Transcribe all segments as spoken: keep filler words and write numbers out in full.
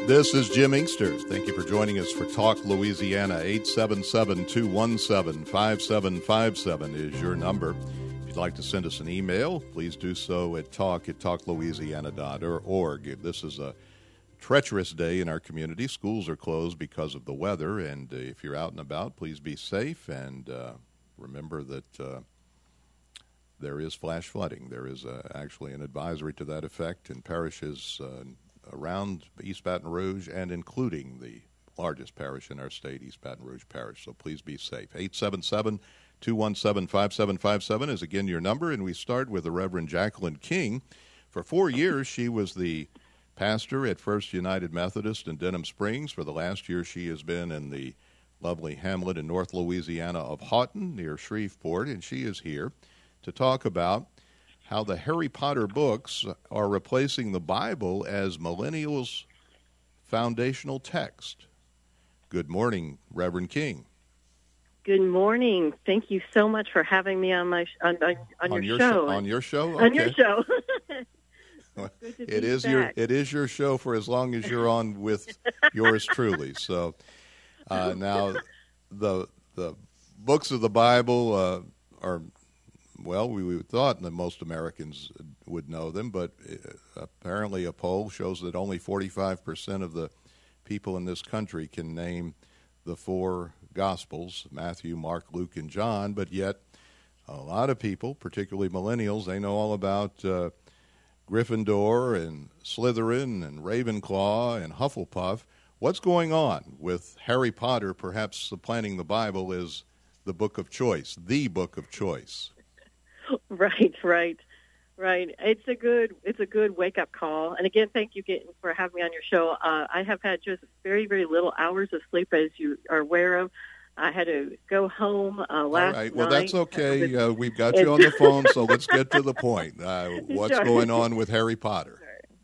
This is Jim Inkster. Thank you for joining us for Talk Louisiana. eight seven seven, two one seven, five seven five seven is your number. If you'd like to send us an email, please do so at talk at talk louisiana dot org. This is a treacherous day in our community. Schools are closed because of the weather, and uh, if you're out and about, please be safe, and uh, remember that uh, there is flash flooding. There is uh, actually an advisory to that effect in parishes uh, around East Baton Rouge and including the largest parish in our state, East Baton Rouge Parish. So please be safe. eight seven seven, two one seven, five seven five seven is again your number, and we start with the Reverend Jacqueline King. For four years, she was the pastor at First United Methodist in Denham Springs. For the last year, she has been in the lovely hamlet in North Louisiana of Houghton near Shreveport, and she is here to talk about how the Harry Potter books are replacing the Bible as millennials' foundational text. Good morning, Reverend King. Good morning. Thank you so much for having me on my on, on, on, on your, your show. Sh- on your show. Okay. On your show. It is back. your it is your show for as long as you're on with yours truly. So uh, now the the books of the Bible uh, are. Well, we, we thought that most Americans would know them, but apparently a poll shows that only forty-five percent of the people in this country can name the four Gospels, Matthew, Mark, Luke, and John, but yet a lot of people, particularly millennials, they know all about uh, Gryffindor and Slytherin and Ravenclaw and Hufflepuff. What's going on with Harry Potter perhaps supplanting the Bible as the book of choice, the book of choice? Right, right, right. It's a good, it's a good wake up call. And again, thank you for having me on your show. Uh, I have had just very, very little hours of sleep, as you are aware of. I had to go home uh, last All right. Well, night. that's okay. Uh, we've got you on the phone, so let's get to the point. Uh, what's Sure. going on with Harry Potter?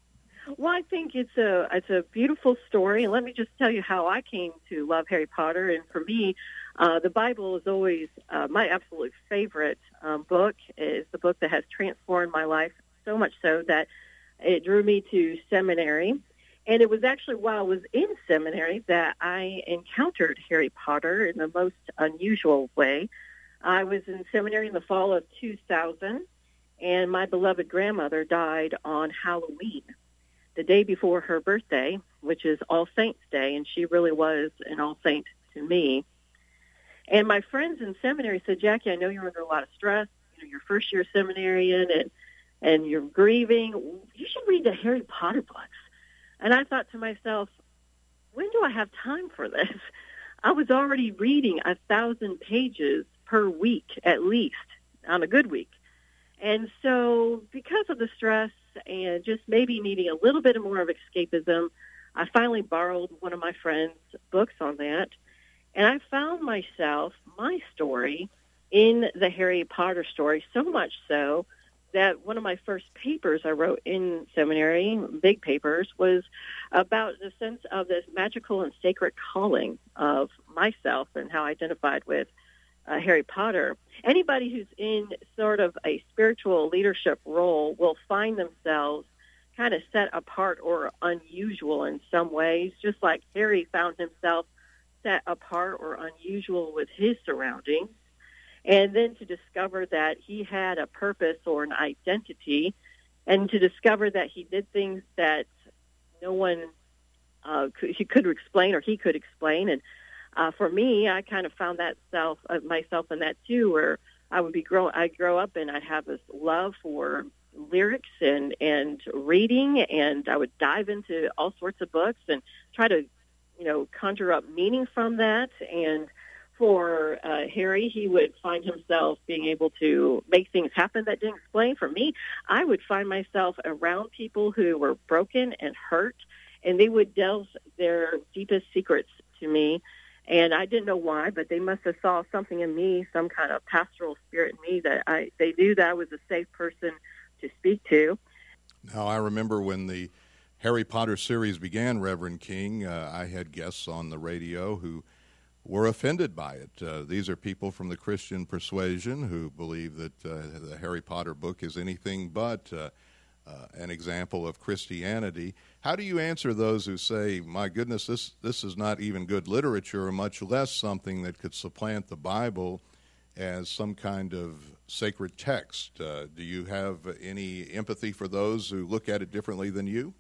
Well, I think it's a it's a beautiful story, and let me just tell you how I came to love Harry Potter. And for me, uh, the Bible is always uh, my absolute favorite um, book. It's the book that has transformed my life so much so that it drew me to seminary. And it was actually while I was in seminary that I encountered Harry Potter in the most unusual way. I was in seminary in the fall of two thousand, and my beloved grandmother died on Halloween, the day before her birthday, which is All Saints Day, and she really was an all saint to me. And my friends in seminary said, Jackie, I know you're under a lot of stress. You know, you're first year seminarian and and you're grieving. You should read the Harry Potter books. And I thought to myself, when do I have time for this? I was already reading a thousand pages per week at least on a good week. And so because of the stress and just maybe needing a little bit more of escapism, I finally borrowed one of my friend's books on that. And I found myself, my story, in the Harry Potter story, so much so that one of my first papers I wrote in seminary, big papers, was about the sense of this magical and sacred calling of myself and how I identified with uh, Harry Potter. Anybody who's in sort of a spiritual leadership role will find themselves kind of set apart or unusual in some ways, just like Harry found himself set apart or unusual with his surroundings. And then to discover that he had a purpose or an identity, and to discover that he did things that no one uh, could, he could explain or he could explain. And uh, for me, I kind of found that self uh, myself in that too, where I would be grow I'd grow up and I'd have this love for lyrics and and reading, and I would dive into all sorts of books and try to, you know, conjure up meaning from that. And for uh, Harry, he would find himself being able to make things happen that didn't explain. For me, I would find myself around people who were broken and hurt, and they would delve their deepest secrets to me. And I didn't know why, but they must have saw something in me, some kind of pastoral spirit in me, that I they knew that I was a safe person to speak to. Now, I remember when the Harry Potter series began, Reverend King, uh, I had guests on the radio who were offended by it. Uh, these are people from the Christian persuasion who believe that uh, the Harry Potter book is anything but uh, uh, an example of Christianity. How do you answer those who say, my goodness, this, this is not even good literature, much less something that could supplant the Bible as some kind of sacred text? Uh, do you have any empathy for those who look at it differently than you?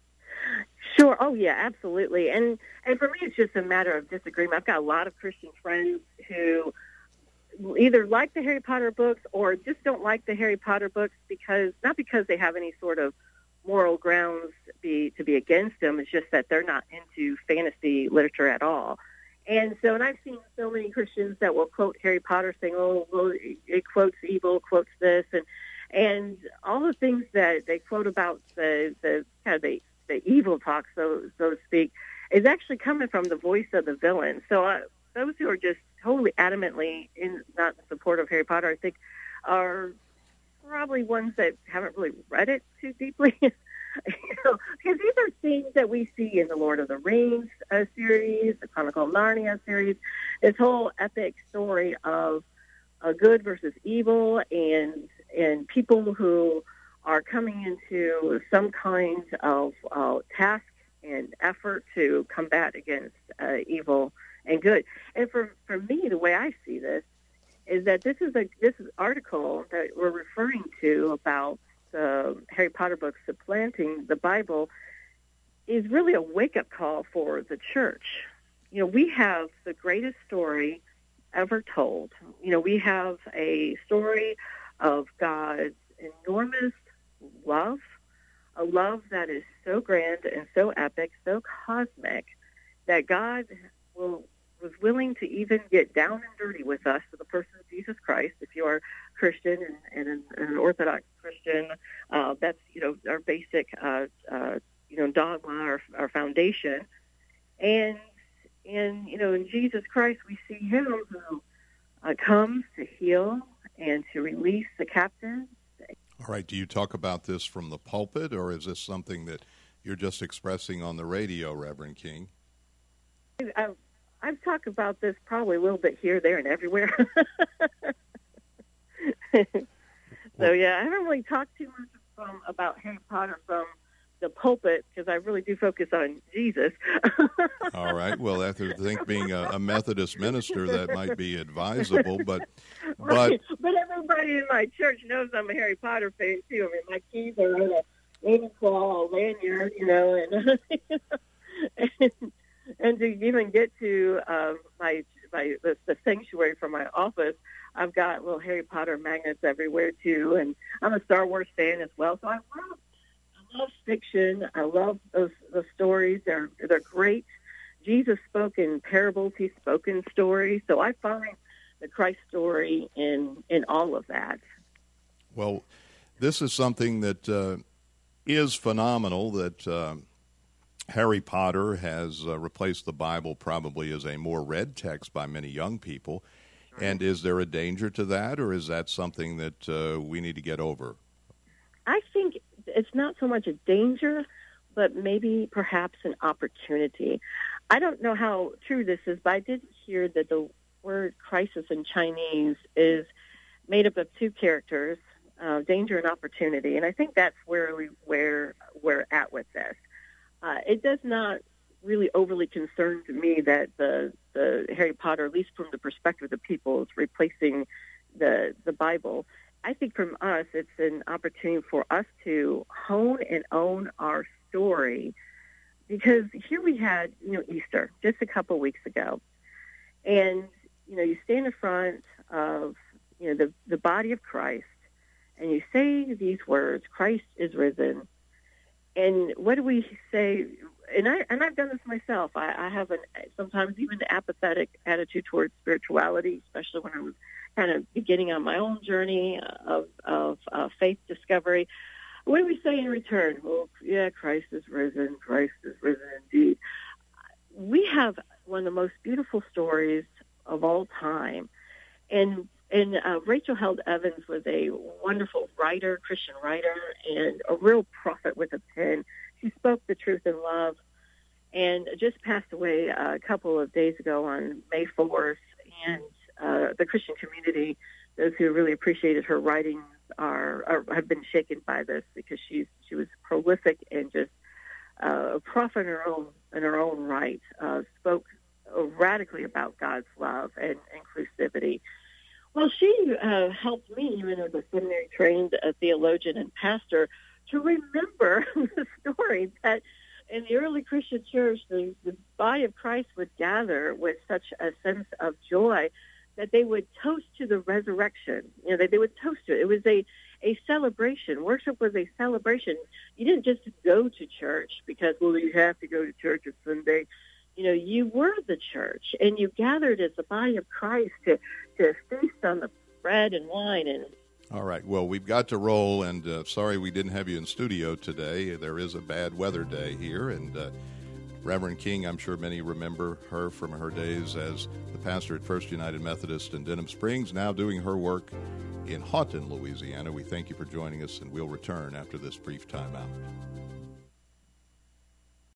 Sure. Oh, yeah, absolutely. And and for me, it's just a matter of disagreement. I've got a lot of Christian friends who either like the Harry Potter books or just don't like the Harry Potter books because, not because they have any sort of moral grounds be, to be against them. It's just that they're not into fantasy literature at all. And so, and I've seen so many Christians that will quote Harry Potter saying, oh, well, it quotes evil, quotes this, and and all the things that they quote about the, the kind of the, the evil talk, so so to speak, is actually coming from the voice of the villain. So uh, those who are just totally adamantly in not in support of Harry Potter, I think, are probably ones that haven't really read it too deeply. You know, because these are things that we see in the Lord of the Rings uh, series, the Chronicle of Narnia series, this whole epic story of uh, good versus evil, and and people who are coming into some kind of uh, task and effort to combat against uh, evil and good. And for, for me, the way I see this is that this is a this article that we're referring to about the Harry Potter books supplanting the Bible is really a wake-up call for the church. You know, we have the greatest story ever told. You know, we have a story of God's enormous love, a love that is so grand and so epic, so cosmic, that God will was willing to even get down and dirty with us for the person of Jesus Christ. If you are Christian and, and, an, and an Orthodox Christian, uh, that's, you know, our basic, uh, uh, you know, dogma, our, our foundation. And, and, you know, in Jesus Christ, we see him who uh, comes to heal and to release the captives. All right. Do you talk about this from the pulpit, or is this something that you're just expressing on the radio, Reverend King? I, I've talked about this probably a little bit here, there, and everywhere. So, yeah, I haven't really talked too much from, about Harry Potter from the pulpit because I really do focus on Jesus. All right. Well, I think being a, a Methodist minister, that might be advisable. But, right. but, but everybody in my church knows I'm a Harry Potter fan, too. I mean, my keys are on a Ravenclaw lanyard, you know, and... and And to even get to uh, my my the, the sanctuary from my office, I've got little Harry Potter magnets everywhere too, and I'm a Star Wars fan as well. So I love I love fiction. I love those those stories. They're they're great. Jesus spoke in parables. He spoke in stories. So I find the Christ story in in all of that. Well, this is something that uh, is phenomenal. That. Uh, Harry Potter has uh, replaced the Bible probably as a more read text by many young people. And is there a danger to that, or is that something that uh, we need to get over? I think it's not so much a danger, but maybe perhaps an opportunity. I don't know how true this is, but I did hear that the word crisis in Chinese is made up of two characters, uh, danger and opportunity. And I think that's where we, where we're at with this. Uh, it does not really overly concern to me that the, the Harry Potter, at least from the perspective of the people, is replacing the the Bible. I think from us, it's an opportunity for us to hone and own our story, because here we had, you know, Easter just a couple of weeks ago, and you know, you stand in front of, you know, the the body of Christ, and you say these words: "Christ is risen." And what do we say? And I and I've done this myself. I, I have an sometimes even an apathetic attitude towards spirituality, especially when I was kind of beginning on my own journey of of uh, faith discovery. What do we say in return? Well, yeah, Christ is risen. Christ is risen indeed. We have one of the most beautiful stories of all time, and. And uh, Rachel Held Evans was a wonderful writer, Christian writer, and a real prophet with a pen. She spoke the truth in love, and just passed away uh, a couple of days ago on May fourth. And uh, the Christian community, those who really appreciated her writing, are, are have been shaken by this because she's she was prolific and just uh, a prophet in her own in her own right. Uh, spoke radically about God's love and inclusivity. Well, she uh, helped me, even as a seminary-trained uh, theologian and pastor, to remember the story that in the early Christian church, the, the body of Christ would gather with such a sense of joy that they would toast to the resurrection. You know, they, they would toast to it. It was a, a celebration. Worship was a celebration. You didn't just go to church because, well, you have to go to church on Sunday. You know, you were the church, and you gathered as the body of Christ to, to feast on the bread and wine. And all right. Well, we've got to roll, and uh, sorry we didn't have you in studio today. There is a bad weather day here, and uh, Reverend King, I'm sure many remember her from her days as the pastor at First United Methodist in Denham Springs, now doing her work in Houghton, Louisiana. We thank you for joining us, and we'll return after this brief timeout.